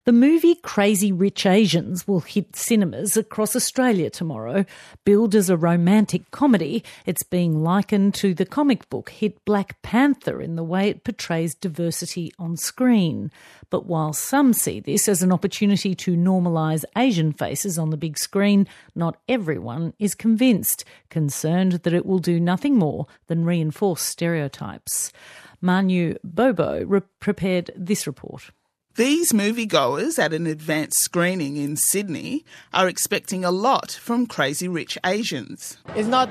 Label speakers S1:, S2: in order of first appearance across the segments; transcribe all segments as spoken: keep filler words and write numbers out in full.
S1: The movie Crazy Rich Asians will hit cinemas across Australia tomorrow. Billed as a romantic comedy, it's being likened to the comic book hit Black Panther in the way it portrays diversity on screen. But while some see this as an opportunity to normalise Asian faces on the big screen, not everyone is convinced, concerned that it will do nothing more than reinforce stereotypes. Manu Bobo re- prepared this report.
S2: These moviegoers at an advanced screening in Sydney are expecting a lot from Crazy Rich Asians.
S3: It's not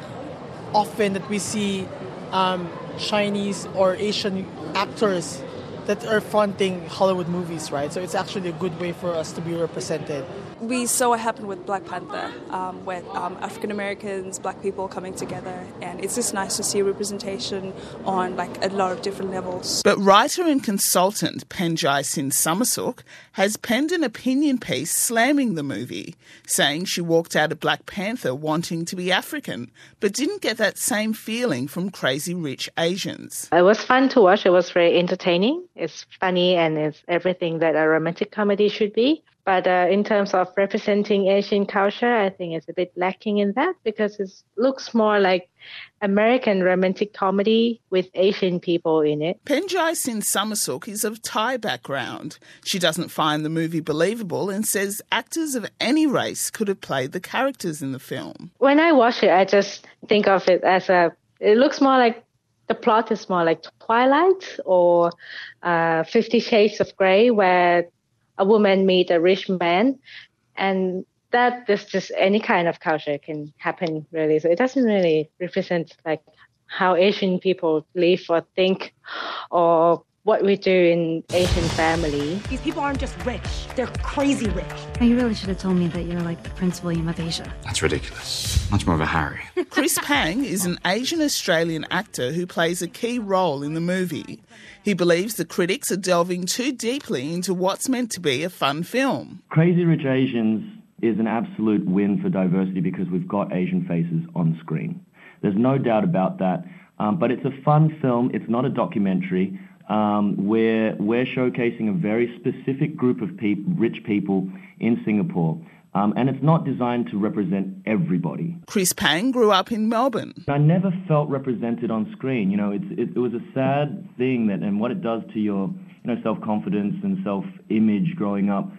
S3: often that we see um, Chinese or Asian actors that are fronting Hollywood movies, right? So it's actually a good way for us to be represented.
S4: We saw what happened with Black Panther, um, with um, African Americans, black people coming together, and it's just nice to see representation on like a lot of different levels.
S2: But writer and consultant Penjai Sin Samasuk has penned an opinion piece slamming the movie, saying she walked out of Black Panther wanting to be African, but didn't get that same feeling from Crazy Rich Asians.
S5: It was fun to watch. It was very entertaining. It's funny and it's everything that a romantic comedy should be. But uh, in terms of representing Asian culture, I think it's a bit lacking in that because it looks more like American romantic comedy with Asian people in it.
S2: Penjai Sin Samasuk is of Thai background. She doesn't find the movie believable and says actors of any race could have played the characters in the film.
S5: When I watch it, I just think of it as a... It looks more like... The plot is more like Twilight or uh, Fifty Shades of Grey, where a woman meet a rich man, and that is just any kind of culture can happen, really. So it doesn't really represent like how Asian people live or think or what we do in Asian family.
S6: These people aren't just rich, they're crazy rich.
S7: Oh, you really should have told me that you're like the Prince William of Asia.
S8: That's ridiculous. Much more of a Harry.
S2: Chris Pang is an Asian-Australian actor who plays a key role in the movie. He believes the critics are delving too deeply into what's meant to be a fun film.
S9: Crazy Rich Asians is an absolute win for diversity because we've got Asian faces on screen. There's no doubt about that. Um, but it's a fun film. It's not a documentary. Um, where we're showcasing a very specific group of peop- rich people in Singapore. Um, and it's not designed to represent everybody.
S2: Chris Pang grew up in Melbourne.
S9: I never felt represented on screen. You know, it's, it, it was a sad thing that, and what it does to your, you know, self-confidence and self-image growing up.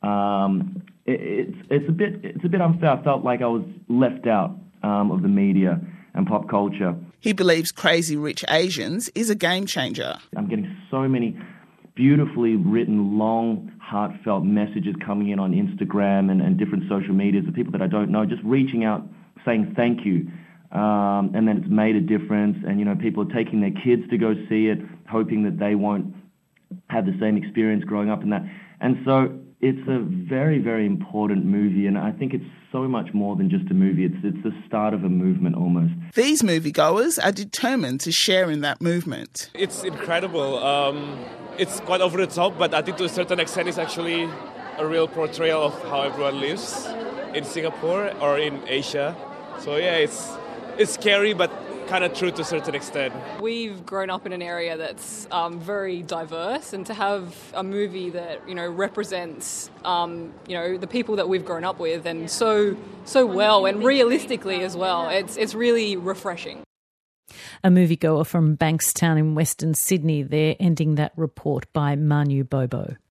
S9: Um, it, it's it's a bit it's a bit unfair. I felt like I was left out um, of the media and pop culture.
S2: He believes Crazy Rich Asians is a game changer.
S9: I'm getting so many beautifully written, long, heartfelt messages coming in on Instagram and, and different social medias of people that I don't know, just reaching out, saying thank you. Um, and then it's made a difference. And, you know, people are taking their kids to go see it, hoping that they won't have the same experience growing up in that. And so it's a very, very important movie, and I think it's so much more than just a movie. It's it's the start of a movement almost.
S2: These moviegoers are determined to share in that movement.
S10: It's incredible. Um, it's quite over the top, but I think to a certain extent it's actually a real portrayal of how everyone lives in Singapore or in Asia. So yeah, it's it's scary, but kind of true to a certain extent.
S11: We've grown up in an area that's um, very diverse, and to have a movie that, you know, represents, um, you know, the people that we've grown up with, and so so well and realistically as well, it's it's really refreshing.
S1: A moviegoer from Bankstown in Western Sydney there, ending that report by Manu Bobo.